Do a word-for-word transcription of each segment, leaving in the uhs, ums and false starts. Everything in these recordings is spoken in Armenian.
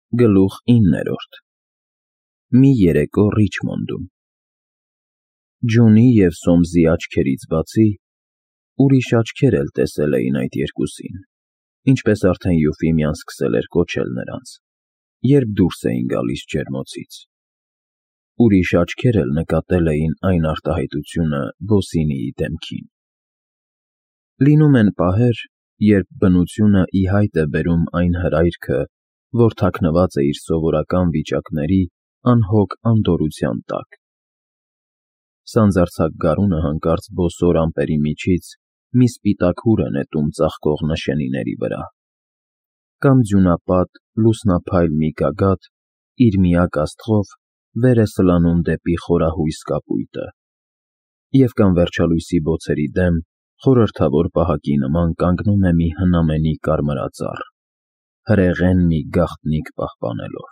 Գլուխ իններորդ Մի երեկո Ռիչմոնդում Ջունի և Սոմսի աչքերից բացի, ուրիշ աչքեր էլ տեսել էին այդ երկուսին, ինչպես արդեն Յուֆիմիան սկսել էր կոչել նրանց, երբ դուրս էին գալիս ջերմոցից. ուրիշ աչքեր էլ նկատել էին այն արտահայտությունը ոսինիի դեմքին։ Լինում են պահեր, երբ բնությունը ի հայտ է բերում այն հրայրքը, որ թաքնված է իր սովորական վիճակների անհոգ անդորրության տակ։ Սանձարձակ գարունը հանկարծ բոսոր ամպերի միջից մի սպիտակ հուր է նետում ծաղկող նշանիների վրա, կամ ձյունապատ, լուսնափայլ մի գագաթ իր միակ աստղով վեր է սլանում դեպի խորահույս կապույտը, և կամ վերջալույսի բոցերի դեմ խորհրդավոր պահակի նման կանգնում է մի հնամենի կարմրածառ, հրեղեն մի գաղտնիք պահպանելով։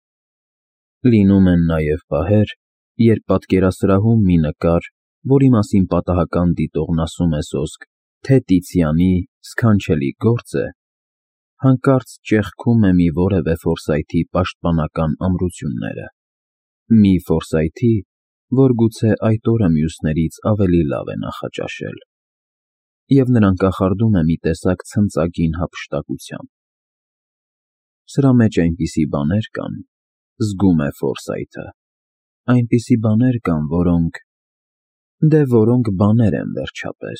Լինում են նաև պահեր, երբ պատկերասրահում մի նկար, որի մասին պատահական դիտողն ասում է սոսկ, թե Տիցիանի սքանչելի գործ է, հանկարծ ճեղքում է մի որևէ ֆորսայթի պաշտպանական ամրությունները, մի ֆորսայթի, որ գուցե այդ օրը մյուսներից ավելի լավ է նախաճաշել, և նրան կախարդում է մի տեսակ ցնծագին հափշտակությամբ։ Սրա մեջ այնպիսի բաներ կան, զգում է ֆորսայթը, այնպիսի բաներ կան, որոնք… դե որոնք բաներ են, վերջապես։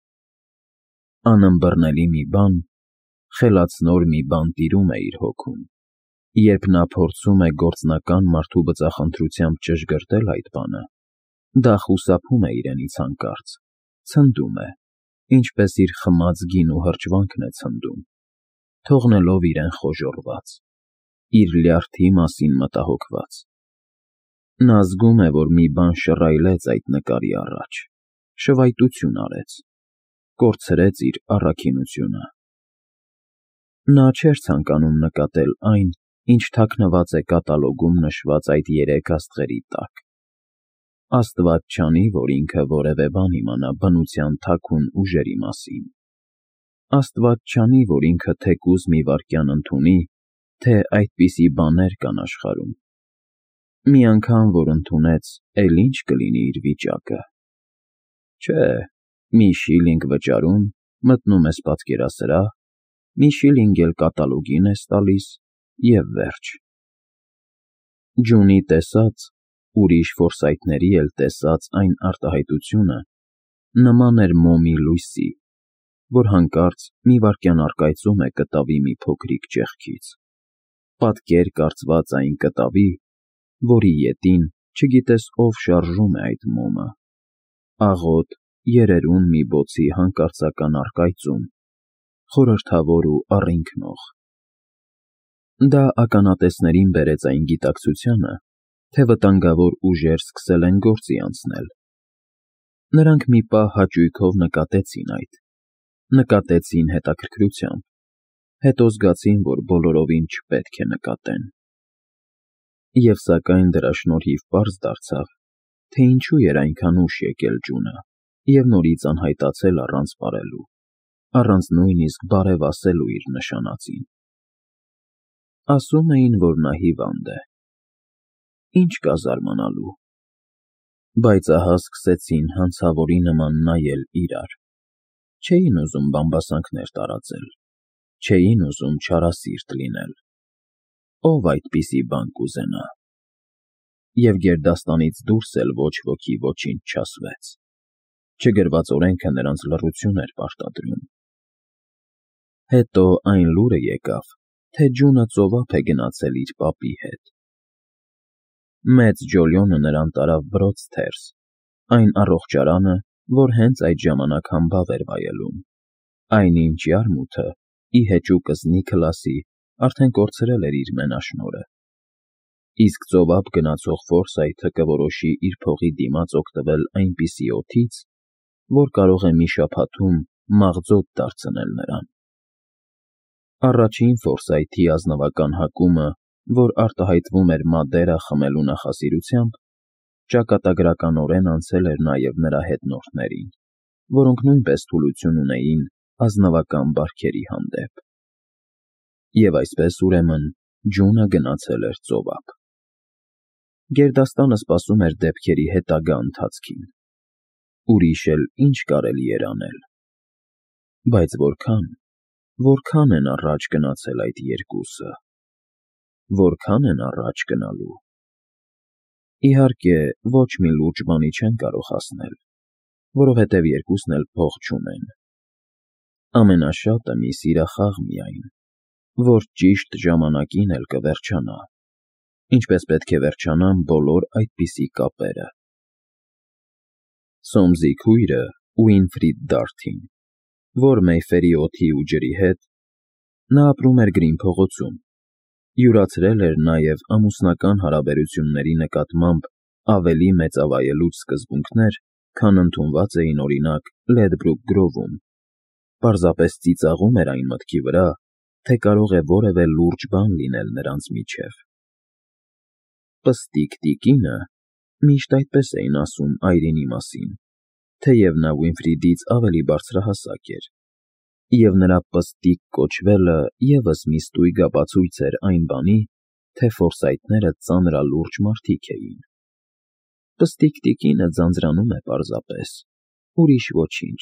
Անըմբռնելի մի բան, խելացնոր մի բան տիրում է իր հոգում, երբ նա փորձում է գործնական մարդու բծախնդրությամբ ճշգրտել այդ բանը, դա խուսափում է իրենից հանկարծ, ցնդում է, ինչպես իր խմած գինու հրճվանքն է ցնդում, թողնելով իրեն խոժոռված, իր լյարդի մասին մտահոգված։ Նա զգում է, որ մի բան շռայլեց այդ նկարի առաջ, շվայտություն արեց, կորցրեց իր առաքինությունը։ Նա չէր ցանկանում նկատել այն, ինչ թաքնված է կատալոգում նշված այդ երեք աստղերի տակ։ Աստված չանի, որ ինքը որևէ բան իմանա բնության թաքուն ուժերի մասին։ Աստված չանի, որ ինքը թեկուզ մի վայրկյան ընդունի, թե այդպիսի բաներ կան աշխարհում։ Մի անգամ որ ընդունեց, էլ ի՞նչ կլինի իր վիճակը։ Չէ, մի շիլինգ վճարում, մտնում ես պատկերասրահ, մի շիլինգ էլ կատալոգին ես տալիս, և վերջ։ Ջունի տեսած, ուրիշ ֆորսայթների էլ տեսած այն արտահայտությունը նման էր մոմի լույսի, որ հանկարծ մի վայրկյան առկայծում է կտավի մի փոքրիկ ճեղքից, պատկեր կարծված այն կտավի, որի ետին չգիտես ով շարժում է այդ մոմը, աղոտ, երերուն մի բոցի հանկարծական առկայծում, խորհրդավոր ու առինքնող։ Դա ականատեսներին բերեց այն գիտակցությանը, թե վտանգավոր ուժեր սկսել են գործի անցնել։ Նրանք մի պահ հաճույքով նկատեցին այդ, նկատեցին հետաքրքրությամբ, հետո զգացին, որ բոլորովին չպետք է նկատեն։ Եվ սակայն դրա շնորհիվ պարզ դարձավ, թե ինչու էր այնքան ուշ եկել Ջունը և նորից անհայտացել առանց պարելու, առանց նույնիսկ բարև ասելու իր նշանածին։ Ասում էին, որ նա հիվանդ է։ Ինչ կա զարմանալու։ Բայց ահա սկսեցին հանցավորի նման նայել իրար, չէին ուզում բամբասանքներ տարածել, չէին ուզում չարասիրտ լինել։ Ով այդպիսի բան կուզենա։ Եվ գերդաստանից դուրս էլ ոչ ոքի ոչինչ չասվեց, չգրված օրենքը նրանց լռություն էր պարտադրում։ Հետո այն լուրը եկավ, թե Ջունը ծովափ է գնացել իր պապի հետ։ Մեծ Ջոլիոնը նրան տարավ Բրոդսթերս, այն առողջարանը, որ հենց այդ ժամանակ համբավ էր վայելում, այնինչ յարմութը, ի հեճուկս Նիքլասի, արդեն կորցրել էր իր մենաշնորհը։ Իսկ ծովափ գնացող ֆորսայթը կորոշի իր փողի դիմաց օգտվել այնպիսի օդից, որ կարող է մի շաբաթում մաղձոտ դարձնել նրան։ Առաջին ֆորսայթի ազնվական հակումը, որ արտահայտվում էր Մադերա խմելու նախասիրությամբ, ճակատագրականորեն անցել էր նաև նրա հետնորդներին, որոնք նույնպես թուլություն ունեին ազնվական բարքերի հանդեպ։ Եվ այսպես, ուրեմն, ջունը գնացել էր ծովափ։ Գերդաստանը սպասում էր դեպքերի հետագա ընթացքին։ Ուրիշ էլ ինչ կարելի էր անել։ Բայց որքան, որքան են առաջ գնացել այդ երկուսը, որքան են առաջ գնալու։ Իհարկե, ոչ մի լուրջ բանի չեն կարող հասնել, որովհետև երկուսն էլ փող չունեն։ Ամենաշատը մի սիրախաղ միայն, որ ճիշտ ժամանակին էլ կվերջանա, ինչպես պետք է վերջանան բոլոր այդպիսի կապերը։ Սոմսի քույրը Ուինֆրիդ Դարթին, որ Մեյֆերի օդի ու ջրի հետ, նա ապրում էր Գրին փողոցում, յուրացրել էր նաև ամուսնական հարաբերությունների նկատմամբ ավելի մեծավայելուչ սկզբունքներ, քան ընդունված էին օրինակ Լեդբրուք գրովում, պարզապես ծիծաղում էր այն մտքի վրա, թե կարող է որևէ լուրջ բան լինել նրանց միջև։ Պստիկ տիկինը միշտ այդպես էին ասում այրինի մասին, թեև նա Ուինֆրիդից ավելի բարձրահասակ էր, և նրա պստիկ կոչվելը ևս մի ստույգ ապացույց էր այն բանի, թե Ֆորսայթները ծանրալուրջ մարդիկ էին։ Պստիկ տիկինը ձանձրանում է պարզապես, ուրիշ ոչինչ։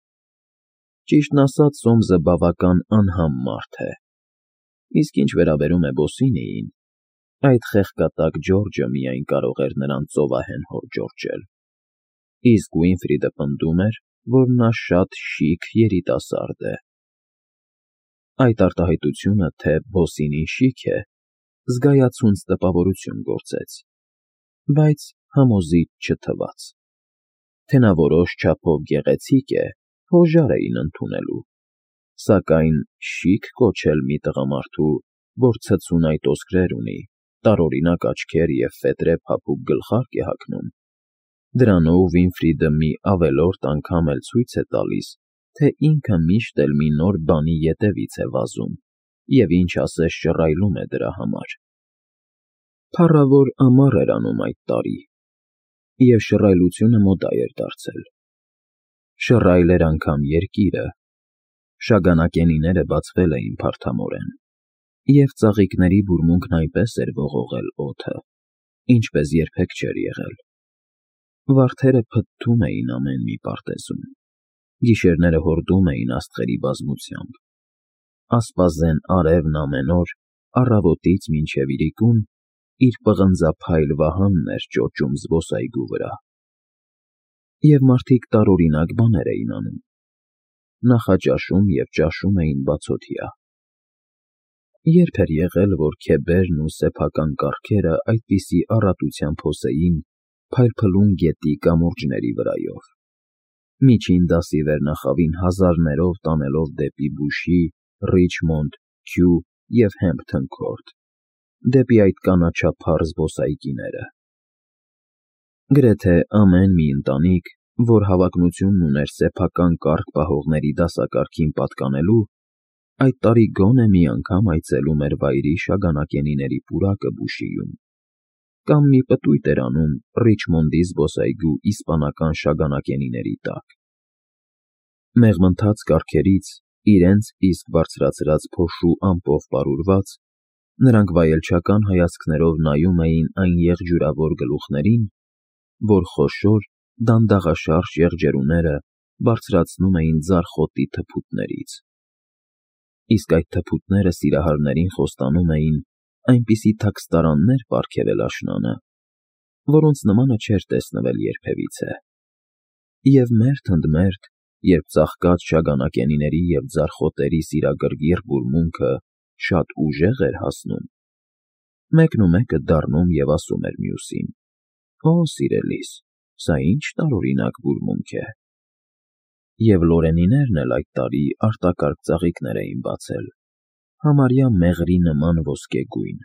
Ճիշտն ասած, Սոմսը բավական անհամ մարդ է, իսկ ինչ վերաբերում է Բոսինիին, այդ խեղկատակ Ջորջը միայն կարող էր նրան ծովահեն հորդորջել, իսկ Ուինֆրիդը պնդում էր, որ նա շատ շիկ երիտասարդ է։ Այդ արտահայտությունը, թե Բոսինին շիկ է, զգայացունց տպավորություն գործեց, բայց համոզիչ չթվաց։ Թե նա որոշ չափով գեղեցիկ է, հոժար էին ընդունելու, սակայն շիկ կոչել մի տղամարդու, որ ցցունայ տոսկրեր ունի, տարօրինակ աչքեր և ֆետրե փափուկ գլխարկ է հագնում, դրանով Վինֆրիդը մի ավելորդ անգամ էլ ցույց է տալիս, թե ինքը միշտ էլ մի նոր բանի ետևից է վազում և ինչ ասես շռայլում է դրա համար։ Փառավոր ամառ էր անում այդ տարի, և շռայլությունը մոդա էր դարձել։ Շռայլ էր անգամ երկիրը, շագանակենիները բացվել էին փարթամորեն, և ծաղիկների բուրմունքն այնպես էր ողողել օդը, ինչպես երբեք չէր եղել։ Վարդերը փթթում էին ամեն մի պարտեզում, գիշերները հորդում էին աստղերի բազմությամբ, ասպազեն արևն ամեն օր, առավոտից մինչև իրիկուն, իր պղնձափայլ վահանն էր ճոճում զբոսայգու վրա։ Եվ մարդիկ տարօրինակ բաներ էին անում, նախաճաշում և ճաշում էին բացօթյա։ Ե՞րբ էր եղել, որ քեբերն ու սեփական կառքերը այդպիսի առատությամբ հոսեին փայլփլուն գետի կամուրջների վրայով, միջին դասի վերնախավին հազարներով տանելով դեպի Բուշի, Ռիչմոնդ, Քյու և Հեմփթոն Քորթ, դեպի այդ կանաչափառ զբոսայգիները։ Գրեթե ամեն մի ընտանիք, որ հավակնությունն ուներ սեփական կառք պահողների դասակարգին պատկանելու, այդ տարի գոնե մի անգամ այցելում էր վայրի շագանակենիների պուրակը Բուշիում, կամ մի պտույտ էր անում Ռիչմոնդի զբոսայգու իսպանական շագանակենիների տակ։ Մեղմնթաց կառքերից, իրենց իսկ բարձրացրած փոշու ամպով պարուրված, նրանք վայելչական հայացքներով նայում էին այն եղջյուրավոր գլուխներին, որ խոշոր, դանդաղաշարժ եղջերուները բարձրացնում էին ձարխոտի թփուտներից։ Իսկ այդ թփուտները սիրահարներին խոստանում էին այնպիսի թաքստարաններ պարգևել աշնանը, որոնց նմանը չէր տեսնվել երբևիցե։ Եվ մերթ ընդ մերթ, երբ ծաղկած շագանակենիների և ձարխոտերի սիրագրգիռ բուրմունքը շատ ուժեղ էր հասնում, մեկնումեկը դառնում և ասում էր մյուսին. «Օ, սիրելիս, սա ինչ տարօրինակ բուրմունք է»։ Եվ լորենիներն էլ այդ տարի արտակարգ ծաղիկներ էին բացել, համարյա մեղրի նման ոսկեգույն։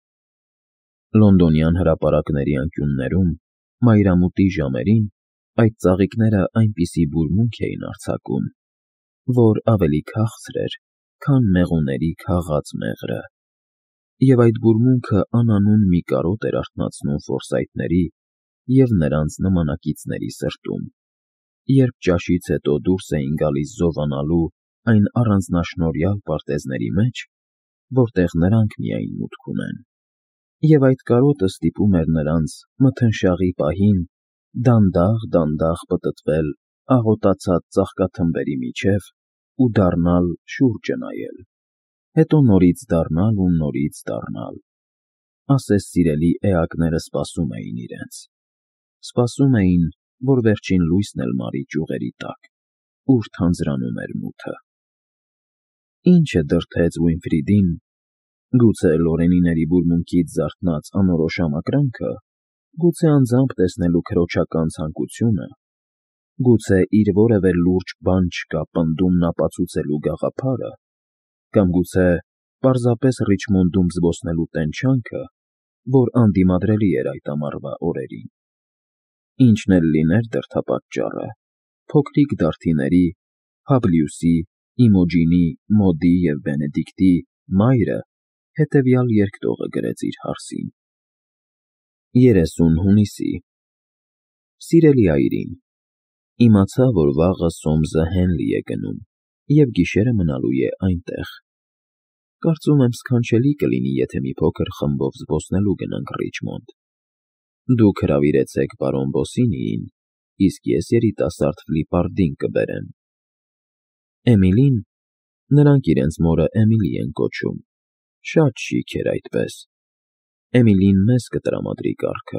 Լոնդոնյան հրապարակների անկյուններում, մայրամուտի ժամերին, այդ ծաղիկները այնպիսի բուրմունք էին արձակում, որ ավելի քաղցր էր, քան մեղուների քաղած մեղրը, և այդ բուրմունքը անանուն մի կարոտ էր արթնացնում Ֆորսայթների և նրանց նմանակիցների սրտում, երբ ճաշից հետո դուրս էին գալիս զովանալու այն առանձնաշնորհյալ պարտեզների մեջ, որտեղ նրանք միայն մուտք ունեն։ Եվ այդ կարոտը ստիպում էր նրանց մթնշաղի պահին դանդաղ-դանդաղ պտտվել աղոտացած ծաղկաթմբերի միջև ու դառնալ շուրջը նայել, հետո նորից դառնալ ու նորից դառնալ։ Ասես սիրելի էակները սպասում էին իրենց, սպասում էին, որ վերջին լույսն էլ մարի ճյուղերի տակ, ուր թանձրանում էր մութը։ Ինչը դրդեց Ուինֆրիդին, գուցե Լորենիների բուրմունքից զարթնած անորոշ ամակրանքը, գուցե անձամբ տեսնելու քրոջական ցանկությունը, գուցե իր որևէ լուրջ բան չկա պնդումն ապացուցելու գաղափարը, կամ գուցե պարզապես Ռիչմոնդում զբոսնելու տենչանքը, որ անդիմադրելի էր այդ ամառվա օրերին։ Ինչն էլ լիներ դրդապատճառը, փոքրիկ դարդիների, Փաբլիուսի, Իմոջինի, Մոդի և Բենեդիկտի մայրը հետևյալ երկտողը գրեց իր հարսին. երեսուն հունիսի Սիրելի այրին, իմացա, որ վաղը Սոմսը Հենլի է գնում և գիշերը մնալու է այնտեղ։ Կարծում եմ սքանչելի կլինի, եթե մի փոքր խմբով զբոսնելու գնանք Ռիչմոնդ։ Դուք հրավիրեցեք պարոն Բոսինիին, իսկ ես երիտասարդ Ֆլիպարդին կբերեմ։ Էմիլին, նրանք իրենց մորը Էմիլի են կոչում, շատ շիկ էր այդպես։ Էմիլին մեզ կտրամադրի կառքը։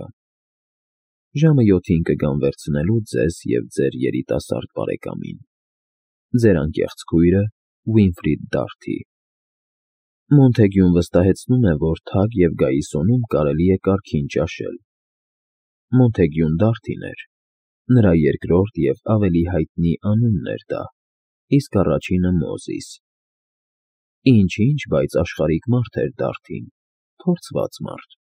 Ժամը յոթին կգան վերցնելու ձեզ և ձեր երիտասարդ բարեկամին։ Ձեր անկեղծ քույրը Ուինֆրիդ Դարթի։ Մոնթեգյուն վստահեցնում է, որ Թագ և Գայիսոնում կարելի է կարգին ճաշել։ Մոնթեգյուն Դարթին էր, նրա երկրորդ և ավելի հայտնի անունն էր դա, իսկ առաջինը Մոզիս։ Ինչ-ինչ, բայց աշխարհիկ մարդ էր Դարթին, փորձված մարդ։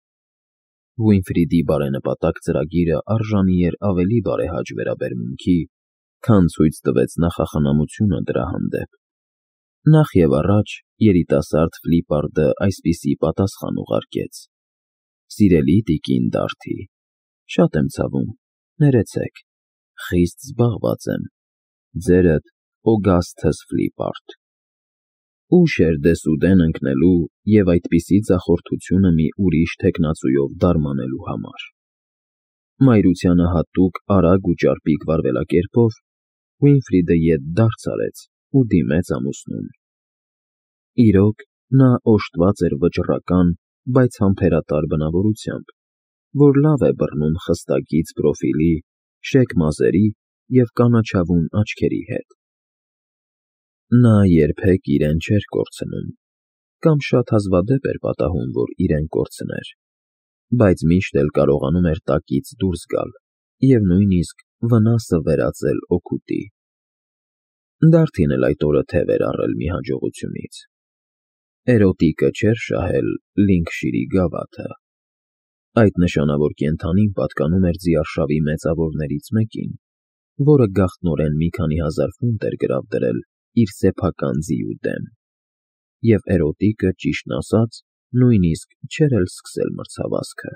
Ուինֆրիդի բարենպատակ ծրագիրը արժանի էր ավելի բարեհաճ վերաբերմունքի, քան ցույց տվեց նախախնամությունը դրա հանդեպ։ Նախ և առաջ երիտասարդ Ֆլիպարդը այսպիսի պատասխան ուղարկեց. Սիրելի տիկին Դարթի, շատ եմ ցավում, ներեցեք, խիստ զբաղված եմ։ Ձերդ Օգասթս Ֆլիպարդ։ Ուշ էր դեսուդեն ընկնելու և այդպիսի ձախորդությունը մի ուրիշ թեկնածուով դարմանելու համար։ Մայրությանը հատուկ արագ ու ճարպիկ վարվելակերպով Ուինֆրիդը ետ դարձ արեց ու դիմեց ամուսնուն։ Իրոք, նա օժտված էր վճռական, բայց համբերատար բնավորությամբ, որ լավ է բռնում խստագիծ պրոֆիլի, շեկ մազերի և կանաչավուն աչքերի հետ։ Նա երբեք իրեն չէր կորցնում, կամ շատ հազվադեպ էր պատահում, որ իրեն կորցներ, բայց միշտ էլ կարողանում էր տակից դուրս գալ և նույնիսկ վնասը վերածել օգուտի։ Դարթին էլ այդ օրը թև էր առել մի հաջողությունից։ Էրոտիկը չէր շահել Լինքշիրի գավաթը։ Այդ նշանավոր կենդանին պատկանում էր ձիարշավի մեծավորներից մեկին, որը գաղտնորեն մի քանի հազար ֆունտ էր գրավ դրել իր սեփական ձիու դեմ, և էրոտիկը, ճիշտն ասած, նույնիսկ չէր էլ սկսել մրցավազքը։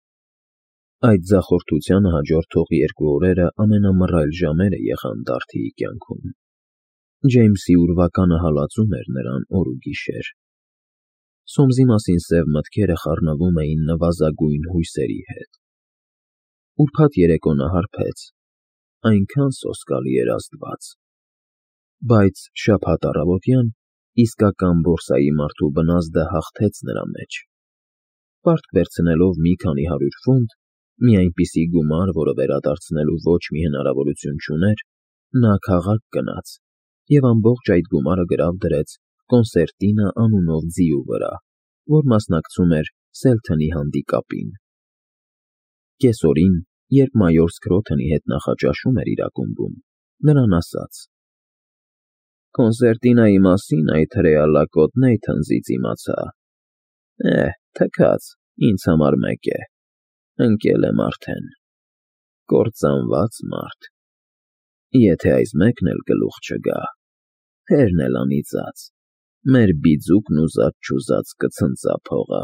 Այդ ձախորդությանը հաջորդող երկու օրերը ամենամռայլ ժամերը եղան Դարթիի կյանքում։ Ջեյմսի ուրվականը հալածում էր նրան օր ու գիշեր։ Սոմսի մասին սև մտքերը խառնվում էին նվազագույն հույսերի հետ։ Ուրբաթ երեկո նա հարբեց, այնքան սոսկալի էր Աստված։ Բայց շաբաթ առավոտյան իսկական բորսայի մարդու բնազդը հաղթեց նրա մեջ։ Պարտք վերցնելով մի քանի հարյուր ֆունտ, մի այնպիսի գումար, որը վերադարձնելու ոչ մի հնարավորություն չուներ, նա քաղաք գնաց և ամբողջ այդ գումարը գրավ դրեց Կոնսերտինա անունով ձիու վրա, որ մասնակցում էր Սելթոնի հանդիկապին։ Կեսօրին, երբ մայոր Սքրոթոնի հետ նախաճաշում էր իր ակումբում, նրան ասաց. Կոնսերտինայի մասին այդ հրեա լակոտ Նեյթանզից իմացա։ Էհ, թքած, ինձ համար մեկ է, ընկել եմ արդեն։ Կործանված մարդ։ Եթե այս մեկն էլ գլուխ չգա, հերն էլ անիծած, մեր բիձուկն ուզած-չուզած կցնծա փողը։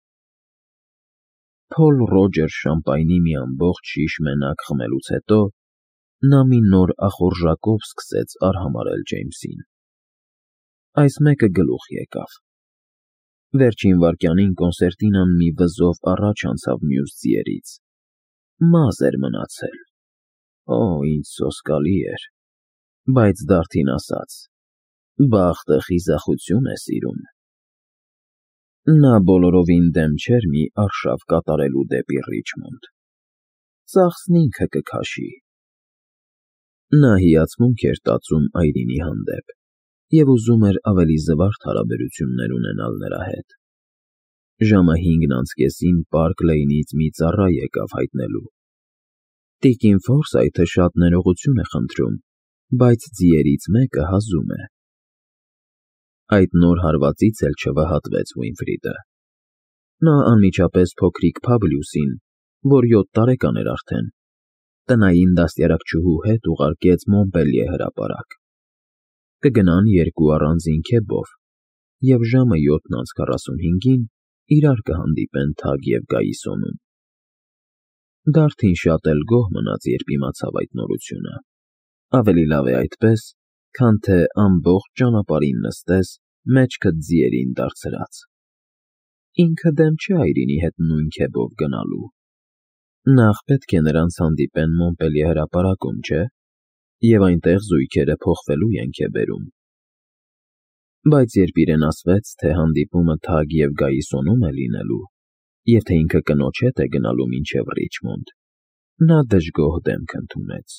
Փոլ Ռոջեր շամպայնի մի ամբողջ շիշ մենակ խմելուց հետո նա մի նոր ախորժակով սկսեց արհամարհել Ջեյմսին։ Այս մեկը գլուխ եկավ։ Վերջին վայրկյանին կոնսերտինան մի վզով առաջ անցավ մյուս ձիերից։ Մազ էր մնացել։ Օ, ինչ սոսկալի էր, բայց Դարդին ասաց. բախտը խիզախություն է սիրում։ Նա բոլորովին դեմ չէր մի արշավ կատարելու դեպի Ռիչմոնդ։ Ծախսն ինքը կքաշի։ Նա հիացմունք էր տածում Այրինի հանդեպ և ուզում էր ավելի զվարթ հարաբերություններ ունենալ նրա հետ։ Ժամը հինգն անց կեսին Պարկ Լեյնից մի ծառա եկավ հայտնելու. Տիկին Ֆորսայթը շատ ներողություն է խնդրում, բայց ձիերից մեկը հազում է։ Այդ նոր հարվածից էլ չվհատվեց Ուինֆրիդը։ Նա անմիջապես փոքրիկ Փաբլյուսին, որ յոթ տարեկան էր արդեն, տնային դաստիարակչուհու հետ ուղարկեց Մոնպելիե հրապարակ։ Կգնան երկու առանձին քեբով, և ժամը յոթն անց քառասունհինգին իրար կհանդիպեն Թագ և Գայիսոնում։ Դարդին շատ էլ գոհ մնաց, երբ իմացավ այդ նորությունը։ Ավելի լավ է այդպես, քան թե ամբողջ ճանապարհին նստես մեջքդ ձիերին դարձրած։ Ինքը դեմ չէ Այրինի հետ նույն քեբով գնալու։ Նախ պետք է նրանց հանդիպեն Մոնպելիե հրապարակում, չէ՞, և այնտեղ զույգերը փոխվելու ենք է բերում։ Բայց երբ իրեն ասվեց, թե հանդիպումը Թագ և Գայիսոնում է լինելու, և թե ինքը կնոջ հետ է գնալու մինչև Ռիչմոնդ, նա դժգոհ դեմք ընդունեց։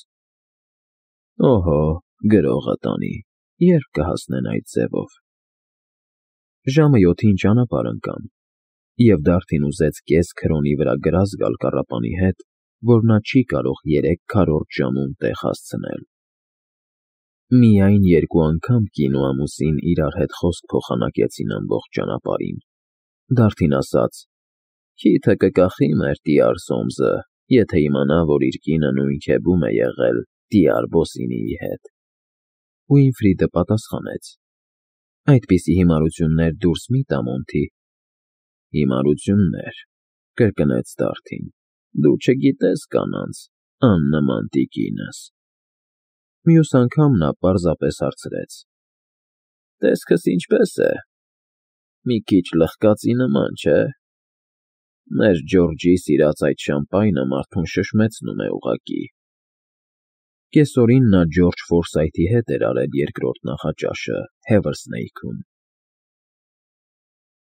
Օհո, գրողը տանի, երբ կհասնեն այդ ձևով։ Ժամը յոթին ճանապարհ ընկան, և Դարդին ուզեց կես քրոնի վրա գրազ գալ կառապանի հետ, որ նա չի կարող երեք քառորդ ժամում տեղ հասցնել։ Միայն երկու անգամ կին ու ամուսին իրար հետ խոսք փոխանակեցին ամբողջ ճանապարհին։ Դարդին ասաց. «Քիթը կկախի մեր տիար Սոմսը, եթե իմանա, որ իր կինը նույն քեբում է եղել տիար Բոսինիի հետ»։ Ուինֆրիդը պատասխանեց. «Այդպիսի հիմարություններ դուրս մի՛ տա, Մոնթի»։ Հիմարություններ, կրկնեց Դարդին, դու չգիտես կանանց, աննման տիկինս։ Մյուս անգամ նա պարզապես հարցրեց. Տեսքս ինչպե՞ս է։ Մի քիչ լխկածի նման, չէ՞։ Մեր Ջորջի սիրած այդ շամպայնը մարդուն շշմեցնում է ուղղակի։ Կեսօրին նա Ջորջ Ֆորսայթի հետ էր արել երկրորդ նախաճաշը Հեվըրսնեյքում։